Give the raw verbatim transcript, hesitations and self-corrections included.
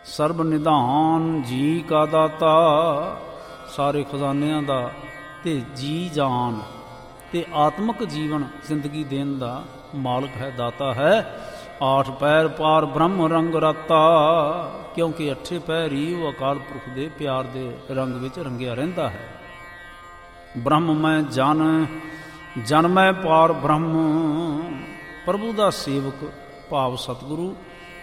ਸਰਬ ਨਿਧਾਨ ਜੀ ਕਾ ਦਾਤਾ, ਸਾਰੇ ਖਜ਼ਾਨਿਆਂ ਦਾ ਤੇ ਜੀ ਜਾਨ ਤੇ ਆਤਮਿਕ ਜੀਵਨ ਜ਼ਿੰਦਗੀ ਦੇਣ ਦਾ ਮਾਲਕ ਹੈ, ਦਾਤਾ ਹੈ। ਆਠ ਪੈਰ ਪਾਰ ਬ੍ਰਹਮ ਰੰਗ ਰਾਤਾ, ਕਿਉਂਕਿ ਅੱਠੇ ਪੈਰ ਹੀ ਉਹ ਅਕਾਲ ਪੁਰਖ ਦੇ ਪਿਆਰ ਦੇ ਰੰਗ ਵਿੱਚ ਰੰਗਿਆ ਰਹਿੰਦਾ ਹੈ। ਬ੍ਰਹਮ ਮੈਂ ਜਨ, ਜਨ ਮੈਂ ਪਾਰ ਬ੍ਰਹਮ, ਪ੍ਰਭੂ ਦਾ ਸੇਵਕ ਭਾਵ ਸਤਿਗੁਰੂ